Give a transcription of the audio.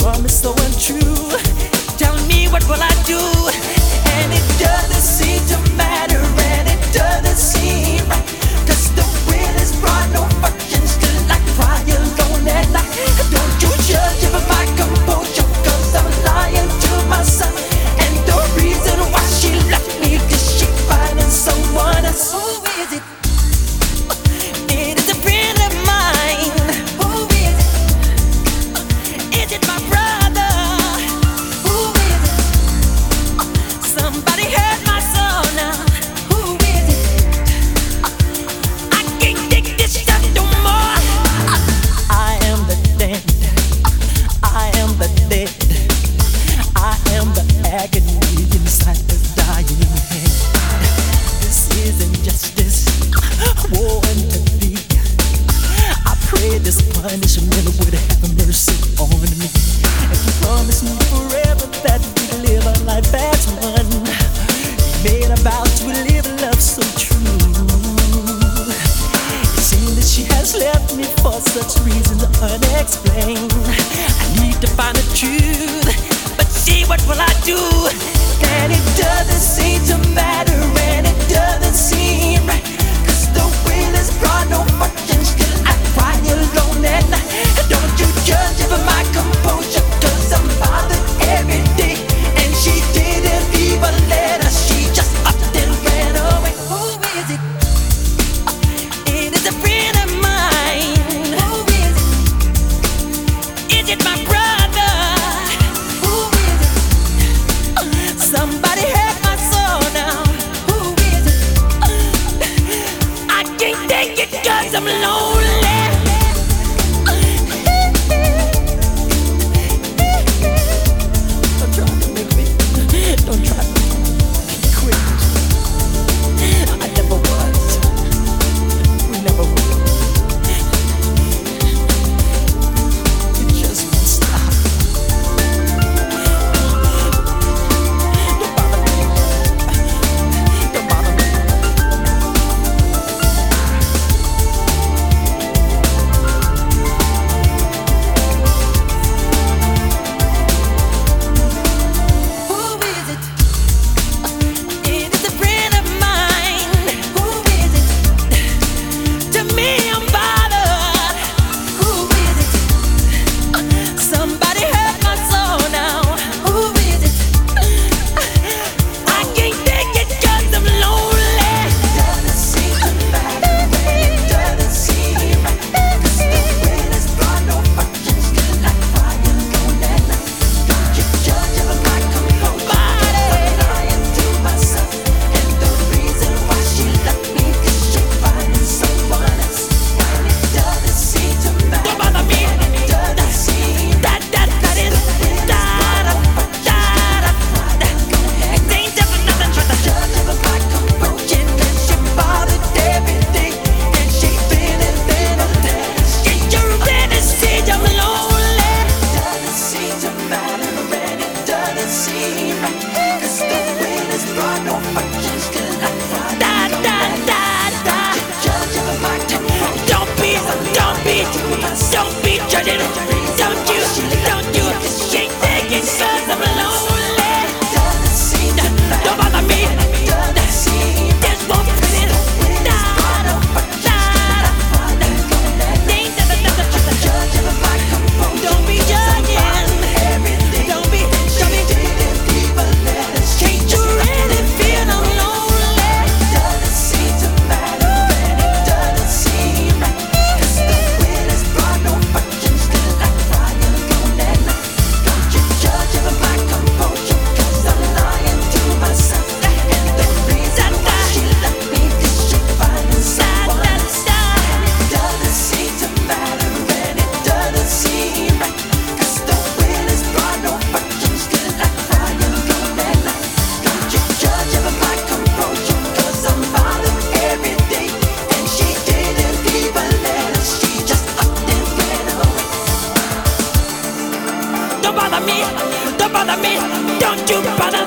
promise so untrue. Tell me what will I do? And it doesn't seem to matter, and it doesn't seem right. 'Cause the wind has brought no fortune, still I cry alone at night. Don't you judge over my composure, 'cause I'm lying to myself. And the reason why she left me, 'cause she finding someone else. Who is it? It is a friend of mine. Who is it? Is it my brother? Who is it? Somebody hurt my soul now. Who is it? I can't take this stuff no more. I am the dead. I am the dead. I am the agony inside the dying head. This is injustice. Woe unto thee. I pray this punishment would have mercy on me. And you promised me forever that we'd live a life as one. You made a vow to live a love so true. It seems that she has left me for such reasons unexplained. I need to find the truth, but see, what will I do? And it doesn't seem to matter, and it doesn't seem right. 'Cause the wind has brought no fortune, still I cry alone at night. Don't you judge over my composure, 'cause I'm bothered every day. And she didn't even let us, she just up and ran away. Who is it? It is a friend of mine. Who is it? Is it my brother? Who is it? Somebody hurt my soul now. Who is it? I can't take it 'cause I'm lonely. Don't try to make me. Don't try to quit. I never was. We never will. It just won't stop. Don't bother me. Don't bother me. Who is it? It is a friend of mine. Who is it? To me, I'm bothered. Who is it? Somebody hurt my soul now. Who is it? I can't take it 'cause I'm lonely. Doesn't seem to matter, it doesn't seem right. 'Cause the wind has brought no fortune, still I cry alone at night. Don't you judge over my composure, 'cause I'm lying to myself. And the reason why she left me, 'cause she finding someone else. And it doesn't seem to matter. Don't bother me. And it doesn't seem that is da da da da da. It ain't just another try to judge over my composure, 'cause she bothered every day. And she been and been a day. Can you really see I'm lonely? Doesn't seem to matter, and it doesn't seem right. 'Cause the wind has brought no fortune, still I cry da da da da. Judge over my composure. Don't be judging. Don't you? She ain't taking 'cause I'm lonely. Doesn't seem to matter. Don't bother me. Doesn't seem. Just won't fit in. Da da da da. Ain't just another try to judge over my composure. Don't be judging. Don't be. Can't you really feel I'm lonely? Doesn't seem to matter, and it doesn't seem right. 'Cause the wind has brought no fortune, still I cry alone at night. Don't you judge over my composure, 'cause I'm lying to myself. And the reason why she left me, 'cause she finding someone else. And it doesn't seem to matter, and it doesn't seem right. 'Cause the wind has brought no fortune, still I cry alone at night. Don't you judge over my composure, 'cause I'm bothered every day. And she didn't even let us, she just up and ran away. Don't bother me, don't you bother